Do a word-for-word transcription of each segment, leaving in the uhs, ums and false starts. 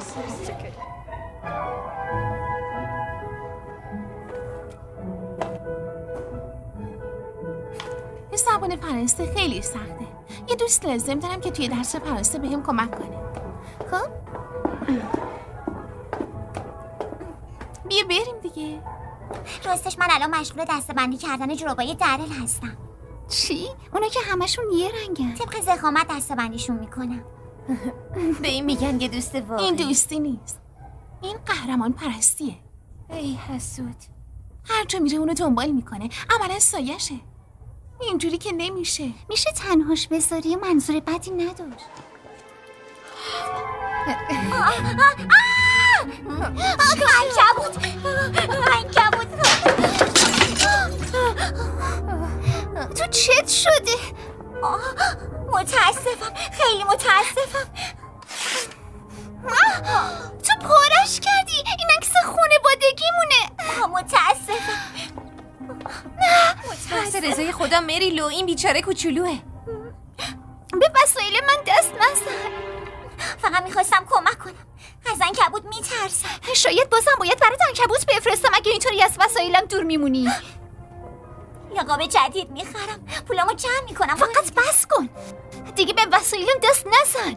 زبان فرانسه خیلی سخته. یه دوست لازم دارم که توی درس فرانسه بهم کمک کنه. خب بیا بریم دیگه. راستش من الان مشغول دسته‌بندی کردن جورابای درل هستم. چی؟ اونا که همشون یه رنگن. طبق ضخامت دسته‌بندیشون میکنم. به این میگن یه دوست واقعی. این دوستی نیست، این قهرمان پرستیه. ای حسود. هر جا میره اونو دنبال میکنه، عملا سایشه. اینجوری که نمیشه. میشه تنهاش بذاری، منظور بدی نداشت. عنکبوت عنکبوت تو چت شده؟ متاسفم، خیلی متاسفم. تو پارش کردی. این عکس خانوادگیمونه. متاسفم. بحث رضای خدا مریلو، این بیچاره کوچولوه. به وسایل من دست نزن. فقط میخواستم کمک کنم. از عنکبوت میترسم. شاید بازم باید برات عنکبوت بفرستم اگه اینطوری از وسایلم دور میمونی. لقاب جدید میخرم، پولامو جمع میکنم. فقط بس کن دیگه، به وسایلم دست نزن.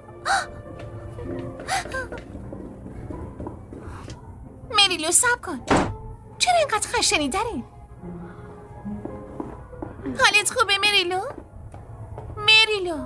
مریلو صبر کن. چرا اینقدر خشنی داری؟ حالت خوبه مریلو؟ مریلو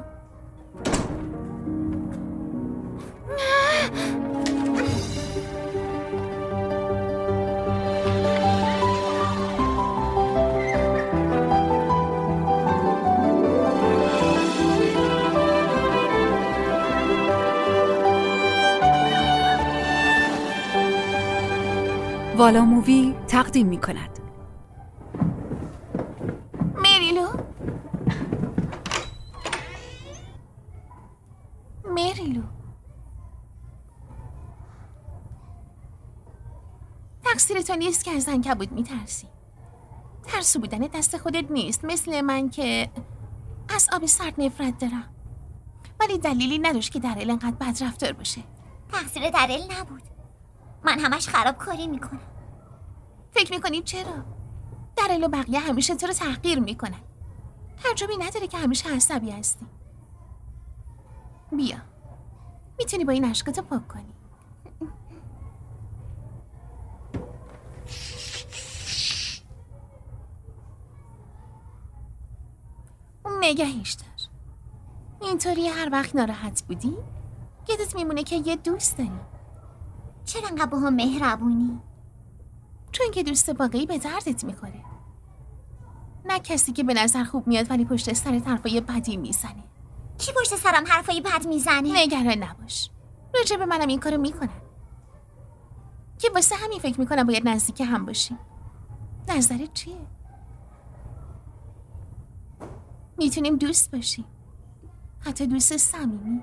والا مووی تقدیم می کند. مریلو مریلو تقصیر تو نیست که از عنکبوت میترسی. ترسو بودن دست خودت نیست، مثل من که از آب سرد نفرت دارم. ولی دلیلی نداشت که درل انقدر بد رفتار باشه. تقصیر درل نبود، من همش خرابکاری میکنم. فکر میکنی چرا؟ درل و بقیه همیشه تو رو تحقیر میکنن. تعجبی نداره که همیشه عصبی هستی. بیا، میتونی با این اشکاتو پاک کنی. نگهش دار. اینطوری هر وقت ناراحت بودی یادت میمونه که یه دوست داری. چرا انقدر با هم مهربونی؟ چون که دوست واقعی به دردت میخوره، نه کسی که به نظر خوب میاد ولی پشت سرت حرفای بدی میزنه. کی پشت سرم حرفای بد میزنه؟ نگران نباش، راجع به منم این کارو میکنن که واسه همین فکر میکنم باید نزدیک هم باشیم. نظرت چیه؟ میتونیم دوست باشیم، حتی دوست صمیمی.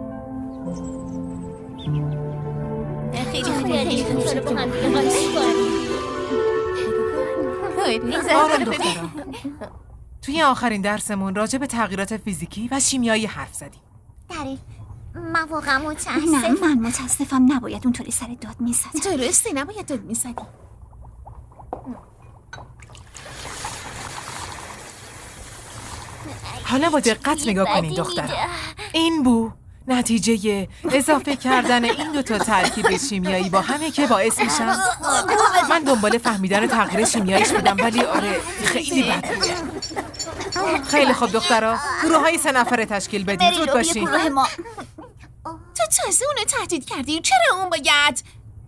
خیلی خیلی خیلی با هم دیگه قاطی کنیم. آرام دخترم، توی آخرین درسمون راجع به تغییرات فیزیکی و شیمیایی حرف زدیم. داری من واقعا متاسفم. نه من متاسفم، نباید اونطوری سر داد میزدم. درسته، نباید داد میزدی. حالا با دقت نگاه کنین دخترم. این بو نتیجه اضافه کردن این دوتا ترکیب شیمیایی با همه که باعث میشن. من دنبال فهمیدن تغییر شیمیاییش بودم، ولی آره خیلی بد. خیلی خوب دخترها، گروه های سه نفره تشکیل بدین، زود باشین. تو تازه اونو تهدید کردی، چرا اون باید؟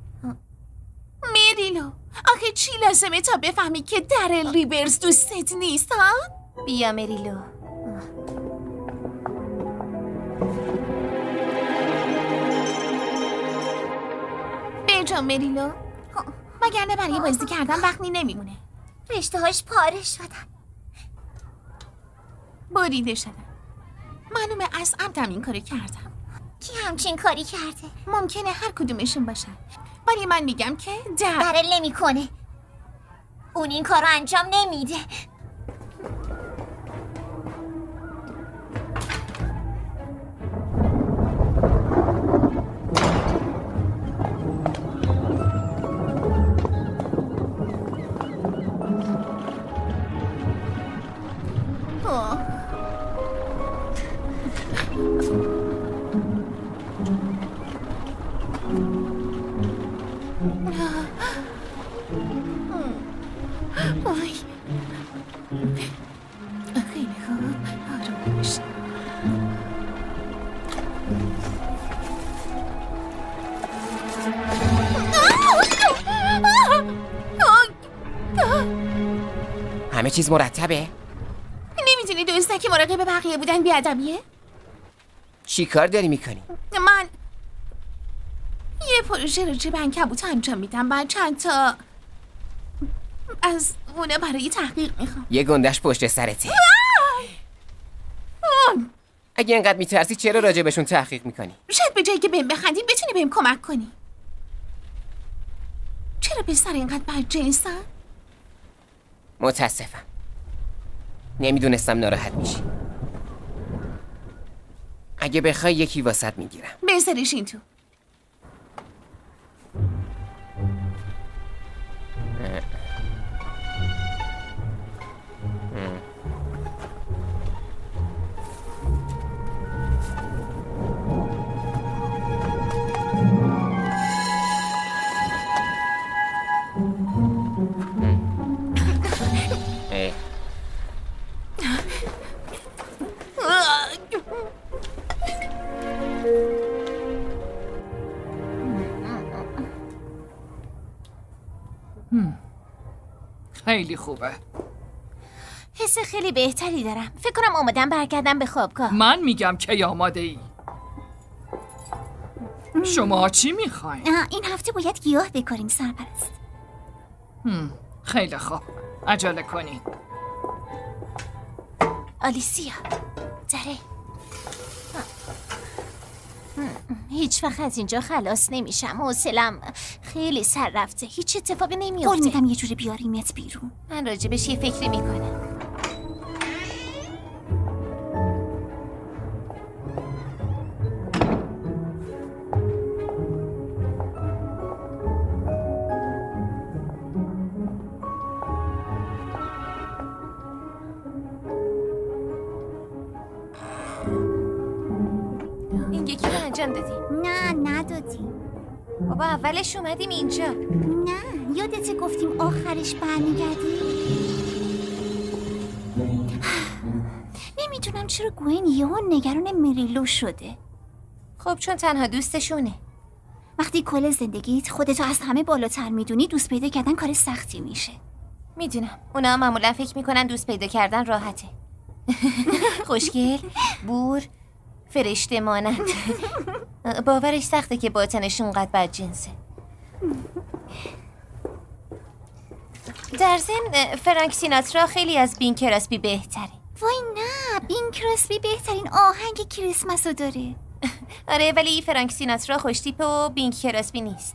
مریلو آخه چی لازمه تا بفهمی که درل ریورز دوستت نیست ها؟ بیا مریلو. بجا مریلو، وگرنه برای بازی کردن وقتی نمیمونه. رشته هاش پاره شدن، بریده شدن. معلومه از عمدم این کارو کردم. کی همچین کاری کرده؟ ممکنه هر کدومشون باشن، ولی من میگم که در درل نمی کنه. اون این کارو انجام نمیده. وای خیلی خوب. آروم باش. همه چیز مرتبه؟ نمیدونی دوستن که مراقب بقیه بودن بیادبیه؟ چی کار داری میکنی؟ من یه پروژه راجع به عنکبوت انجام میدم. بعد چند تا از اونه برای تحقیق میخوام. یه گندش پشت سرته. اگه اینقدر میترسی چرا راجع بهشون تحقیق میکنی؟ شاید به جایی که بهم بخندی بتونی بهم کمک کنی. چرا به سر اینقدر بدجنسن؟ متاسفم. نمیدونستم ناراحت میشی. اگه بخوای یکی واسط میگیرم. بذارش این تو. خیلی خوبه. حس خیلی بهتری دارم. فکر کنم آمادم برگردم به خوابگاه. من میگم کی آماده ای؟ شما چی میخواین؟ این هفته باید گیاه بکاریم سرپرست. خیلی خوب. عجله کنین. آلیسیا دره هیچ وقت از اینجا خلاص نمیشم. حوصله‌ام خیلی سر رفته. هیچ اتفاقی نمیافته. قول میدم یه جوری بیاریمت بیرون. من راجبش یه فکری میکنم. این یکی رو انجام دادی؟ نه ندادیم. بابا اولش اومدیم اینجا. نه یادت گفتیم آخرش برمیگردی؟ نمیدونم چرا گوین یهو نگران مریلو شده. خب چون تنها دوستشونه. وقتی کل زندگیت خودتو از همه بالاتر میدونی دوست پیدا کردن کار سختی میشه. میدونم اونا معمولا فکر میکنن دوست پیدا کردن راحته. خوشگل، بور، فرشته مانند. باورش سخته که باطنش اونقدر بدجنسه. در ضمن فرانک سیناترا خیلی از بین کراسبی بهتره. وای نه، بین کراسبی بهترین آهنگ کریسمس رو داره. آره ولی فرانک سیناترا خوشتیپه و بین کراسبی نیست.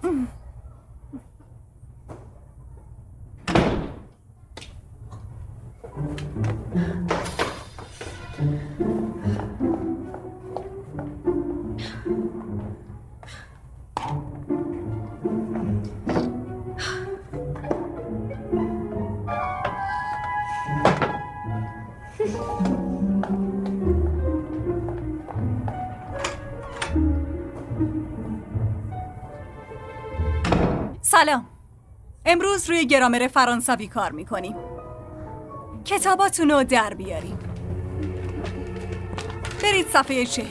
سلام. امروز روی گرامر فرانسوی کار میکنیم. کتاباتون رو در بیاریم. برید صفحه چهل.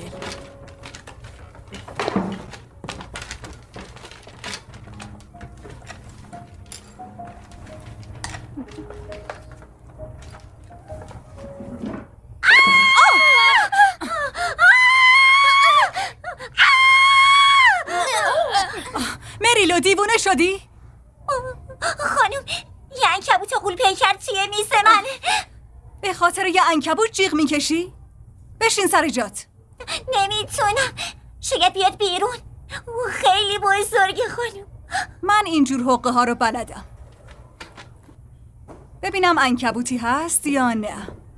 مریلو دیوونه شدی؟ خانم یه عنکبوت غول پیکر توی میز منه. به خاطر یه عنکبوت جیغ میکشی؟ بشین سر جات. نمیتونم، شاید بیاد بیرون. او خیلی بزرگه خانم. من اینجور حقه ها رو بلدم. ببینم عنکبوتی هست یا نه.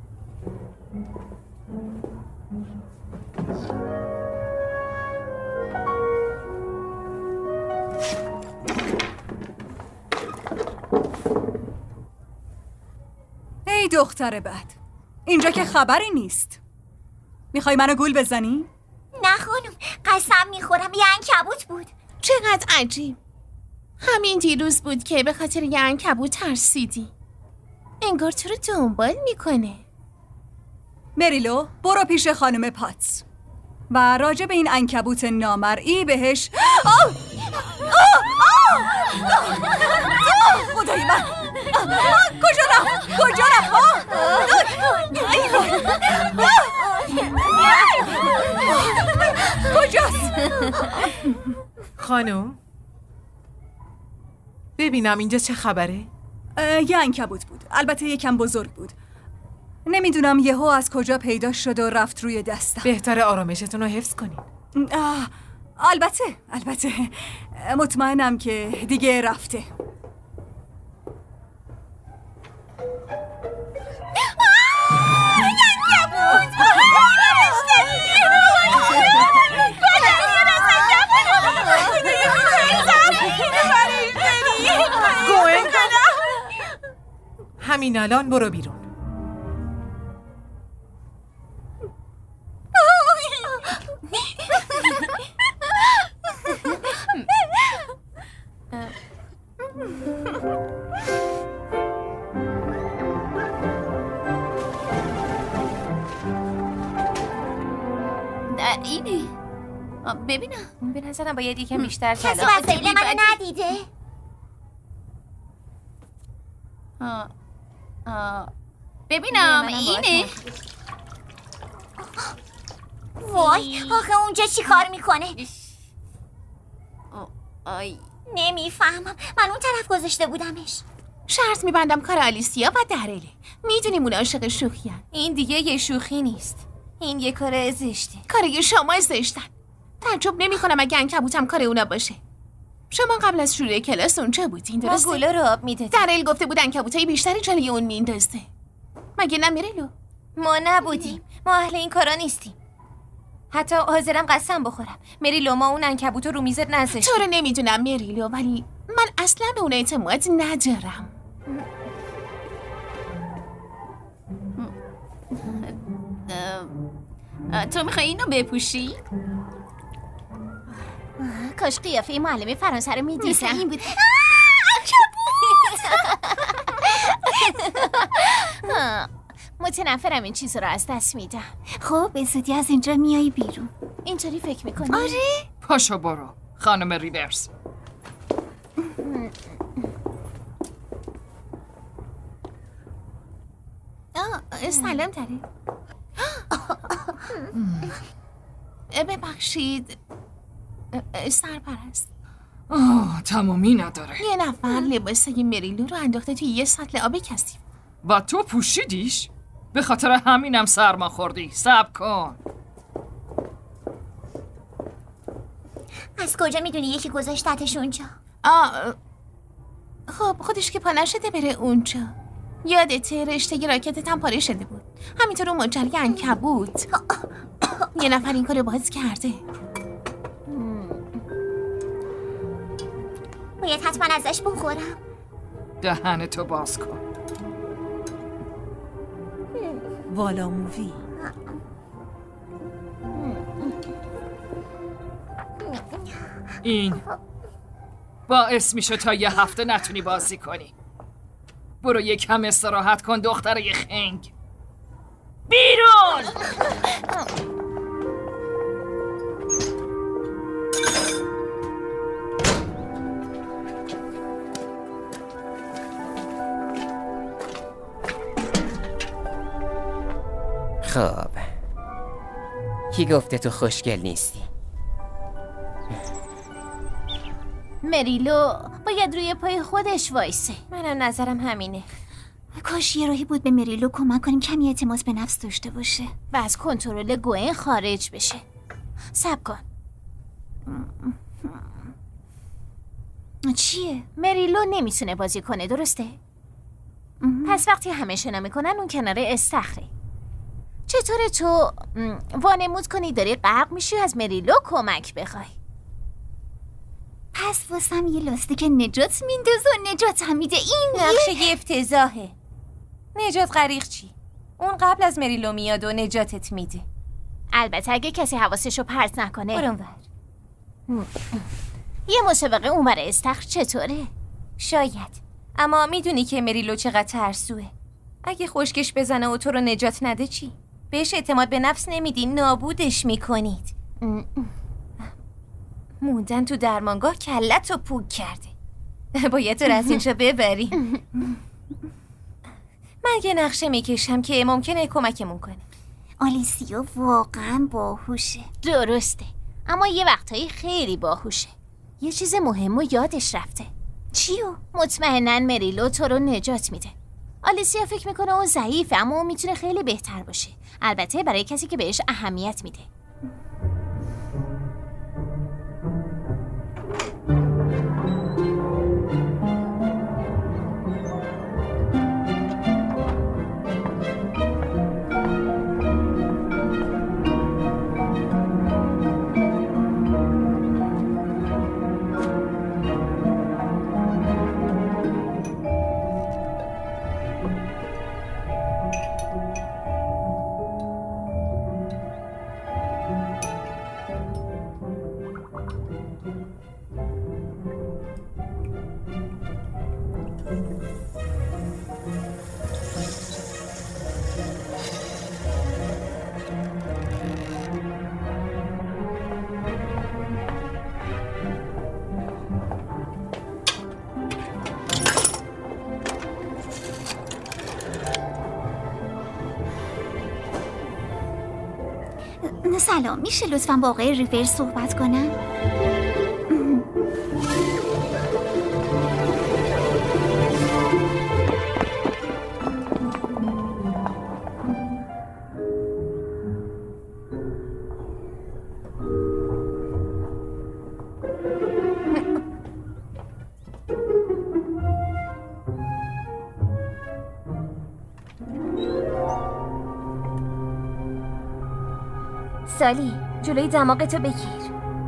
ای دختر بد، اینجا که خبری نیست. میخوای منو گول بزنی؟ نه خانم، قسم میخورم یه عنکبوت بود. چقدر عجیب. همین دیروز بود که به خاطر یه عنکبوت ترسیدی. انگار تو رو دنبال میکنه. مریلو برو پیش خانم پاتس و راجع به این عنکبوت نامرئی بهش آه! آه! آه! آه! خدای من آه! کجا رفت؟ کجا رفت؟ کجاست؟ خانم ببینم اینجا چه خبره؟ یه عنکبوت بود، البته یکم بزرگ بود. نمیدونم یهو از کجا پیدا شد و رفت روی دستم. بهتر آرامشتون رو حفظ کنین. آه، البته البته مطمئنم که دیگه رفته. همین الان برو بیرون. اینه ببینم. به نظرم باید یکم بیشتر کلام. کسی وسایل منو ندیده؟ آه. آه. ببینم اینه. وای آخه اونجا چی کار میکنه؟ آی نمیفهمم. من اون طرف گذاشته بودمش. شرط میبندم کار آلیسیا و درله. میدونیم اون عاشق شوخی‌ان. این دیگه یه شوخی نیست. این یه کار زشته. کاری شما زشتن. تعجب نمی کنم اگه عنکبوتم کار اونا باشه. شما قبل از شروع کلاس اونجا بودین درسته؟ ما گلا رو آب میدادیم. درل گفته بود عنکبوتای بیشتری جلوی اون میندازه. مگه نه میرلو؟ ما نبودیم. ما اهل این کارا نیستیم. حتی حاضرم قسم بخورم مریلو ما اون عنکبوت رو میزد نذاشت. تو رو نمیدونم مریلو، ولی من اصلا به اون اعتماد ندارم. تو میخوای اینو بپوشی؟ کاش قیافه معلم فرانسه رو میدیدم. مثل این بود. متنفرم این چیز رو از دست میدم. خب به زودی از اینجا میای بیرون. اینطوری فکر میکنی؟ آره. پاشو برو خانم ریورز. آه سلام تری. ببخشید سرپرست. آه تمامی نداره. یه نفر لباسای مریلو رو انداخته توی یه سطل آب کثیف و تو پوشیدیش؟ به خاطر همینم سرما خوردی. صبر کن. از کجا میدونی یکی گذاشتتش اونجا؟ آه خب خودش که پا نشده بره اونجا. یادته رشته راکتت هم پاره شده بود. همینطور اون ماجرای عنکبوت. یه نفر این کارو باز کرده. باید حتما ازش بخورم. دهنتو باز کن. والا مووی. این باعث میشه تا یه هفته نتونی بازی کنی. برو یک کم استراحت کن دختره خنگ. بیرون! خب کی گفته تو خوشگل نیستی؟ مریلو باید روی پای خودش وایسه. منم نظرم همینه. کاش یه راهی بود به مریلو کمک کنیم کمی اعتماد به نفس داشته باشه و از کنترل گوئن خارج بشه. صبر کن. چیه؟ مریلو نمیتونه بازی کنه درسته؟ پس وقتی همه شنا میکنن اون کنار استخره. چطوره تو وانمود کنی داری غرق میشی از مریلو کمک بخوای؟ پس واسم یه لاستیک نجات میندازه و نجات هم میده. این نقشه یه افتضاحه. نجات غریق چی؟ اون قبل از مریلو میاد و نجاتت میده. البته اگه کسی حواسشو پرت نکنه. برون ور. یه مسابقه اونور استخر چطوره؟ شاید. اما میدونی که مریلو چقدر ترسوه. اگه خشکش بزنه و تو رو نجات نده چی؟ بهش اعتماد به نفس نمیدی، نابودش میکنید. موندن تو درمانگاه کلت رو پوک کرده. باید تو رو از اینجا ببریم. من یه نقشه میکشم که ممکنه کمکمون کنه. آلیسیا واقعا باهوشه. درسته، اما یه وقتایی خیلی باهوشه. یه چیز مهم و یادش رفته. چیو؟ مطمئناً مریلو تو رو نجات میده. آلیسیا فکر میکنه اون ضعیفه، اما اون میتونه خیلی بهتر باشه. البته برای کسی که بهش اهمیت میده. سلام، میشه لطفاً با آقای ریور صحبت کنم؟ سالی، جلوی دماغتو بگیر.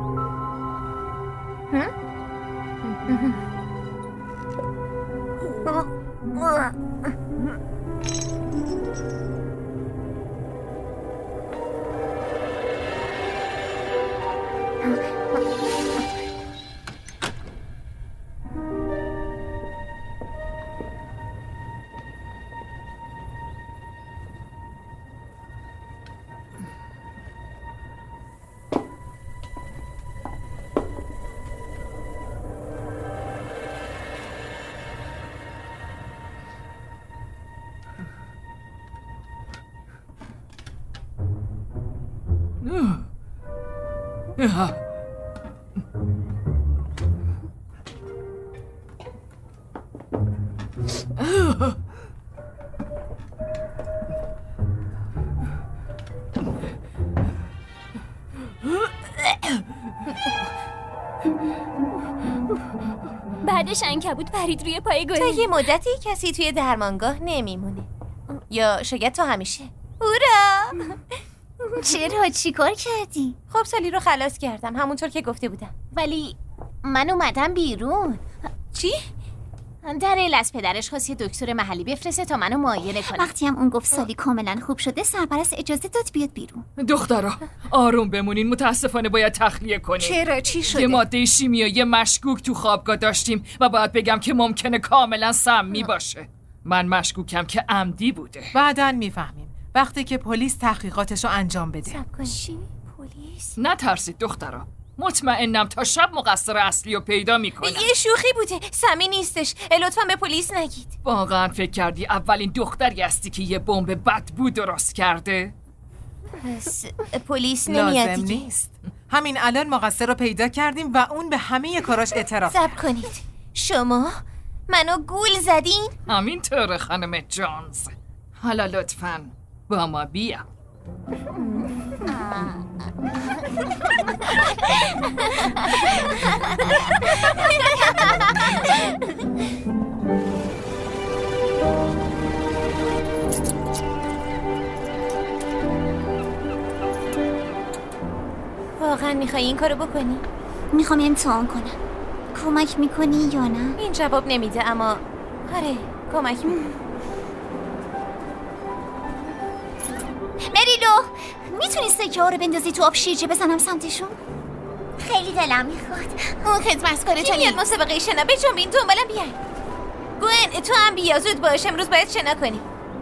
بعدش عنکبوت پرید روی پای گلی. تا یه مدتی کسی توی درمانگاه نمیمونه، یا شاید تا همیشه. هورا! چرا؟ چی کار کردی؟ خب سالی رو خلاص کردم، همونطور که گفته بودم. ولی من اومدم بیرون. چی؟ در ایل از پدرش خواست یه دکتر محلی بفرسته تا منو معاینه کنه. وقتی هم اون گفت سالی کاملا خوب شده، سرپرست اجازه داد بیاد بیرون. دخترا آروم بمونین، متاسفانه باید تخلیه کنیم. چرا؟ چی شده؟ یه ماده شیمیایی مشکوک تو خوابگاه داشتیم و باید بگم که ممکنه کاملا سمی باشه. من مشکوکم که عمدی بوده. بعداً میفهمیم وقتی که پلیس تحقیقاتشو انجام بده. چی؟ پلیس؟ نترسید دخترا، مطمئنم تا شب مقصر اصلی رو پیدا میکنم. یه شوخی بوده، سمی نیستش. لطفاً به پلیس نگید. واقعا فکر کردی اولین دختری هستی که یه بمب بدبو درست کرده؟ پس پلیس نمیاد لازم دیگه. نیست. همین الان مقصر رو پیدا کردیم و اون به همه کاراش اعتراف کرد. صبر کنید، شما منو گول زدین؟ همینطوره خانم جونز. حالا لطفاً با ما بیا. واقعا میخوای این کارو بکنی؟ میخوام امتحان کنم. کمک میکنی یا نه؟ این جواب نمیده، اما آره کمک میکنه. مریلو، میتونی سکه ها رو بندازی تو آب شیرجه بزنم سمتشون؟ خیلی دلم میخواد. اون خدمتکار کی میاد مسابقه شنا؟ بجنبین دنبالم بیاین. گوئن تو هم بیا، زود باش، امروز باید شنا کنی.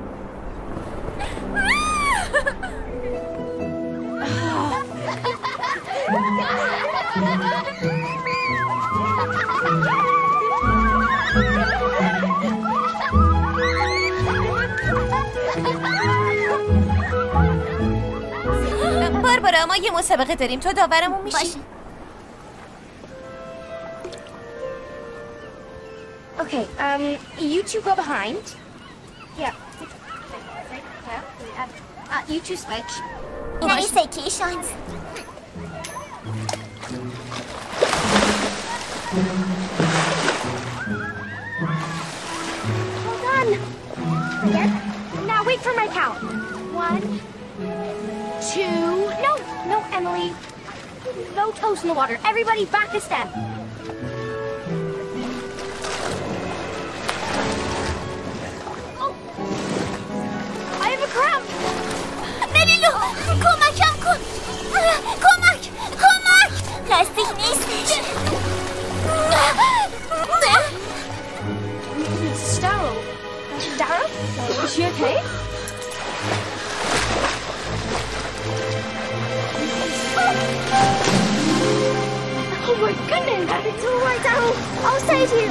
باربارا ما یه مسابقه داریم، تو داورمون میشی؟ باشه. Okay, um, you two go behind. Yeah. Uh, you two switch. اینا یه سکه شانس. Hold on. Again. Now wait for my count. One, two. No, no, Emily. No toes in the water. Everybody back a step. مریلو کمکم کن. کمک کمک لاستیک نیستش. Darrow. Darrow? Is she okay? Oh my goodness! It's all right, Darrow. I'll save you.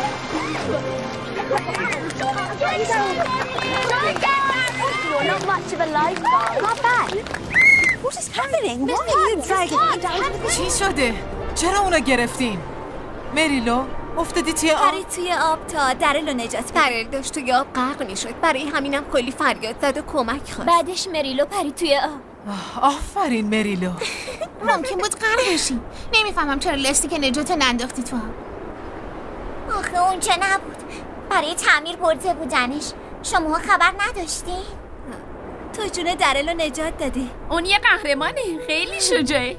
You're not much of a lifeguard. Not bad. What is happening? Why are you dragging me down? چی شده؟ چرا اونا گرفتین؟ مریلو افتادی توی آب؟ پرید توی آب تا درل رو نجات بده. درل داشت توی آب غرق میشد، برای همینم کلی فریاد زد و کمک خواست. بعدش مریلو پرید توی آب. آفرین مریلو. ممکن بود غرق بشی. نمیفهمم چرا لاستیک نجات ننداختی تو آب. آخه اونجا نبود. برای تعمیر برده بودنش. شما خبر نداشتین؟ تو جون درل رو نجات دادی. اون یه قهرمانه، خیلی شجاعه.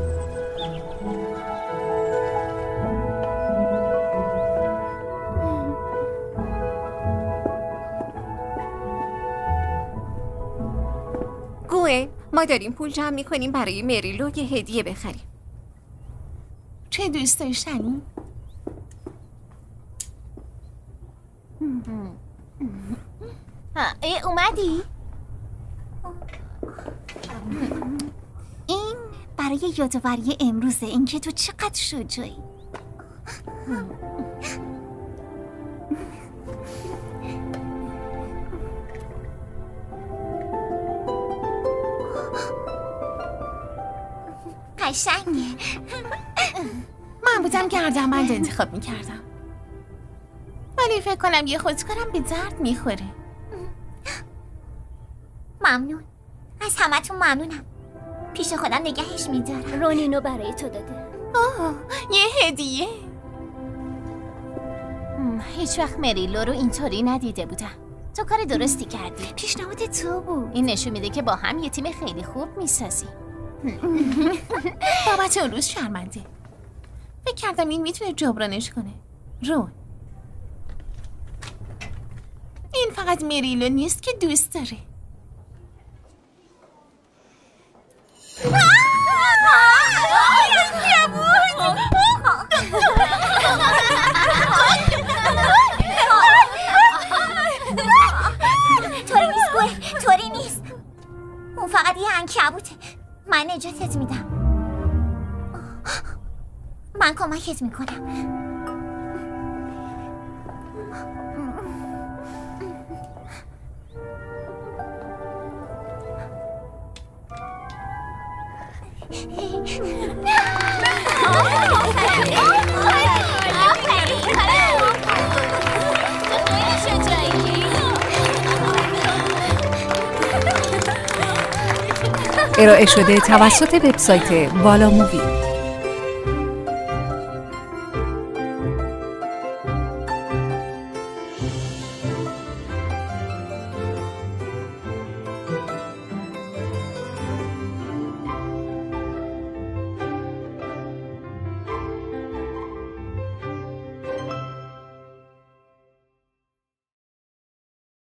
گوئن ما داریم پول جمع میکنیم برای مریلو یه هدیه بخریم. چه دوست داشتنی؟ ای اومدی؟ این برای یادآوری امروزه، اینکه تو چقدر شجاعی. قشنگه. من بودم گردنبند انتخاب میکردم، ولی فکر کنم یه خودکارم به درد میخوره. ممنون از همتون، ممنونم. پیش خودم نگهش میدارم. رونینو برای تو داده. اوه، یه هدیه. هیچ وقت مریلو رو اینطوری ندیده بودم. تو کار درستی کردی. پیشنهاد تو بود. این نشون میده که با هم یه تیم خیلی خوب میسازی. بابت اون روز شرمنده. فکر کردم این میتونه جبرانش کنه. رون، این فقط مریلو نیست که دوست داره. طوری نیست گوه، طوری نیست. اون فقط یه عنکبوته. من نجاتت میدم. من کمکت میکنم. ارائه شده توسط وبسایت والا مووی.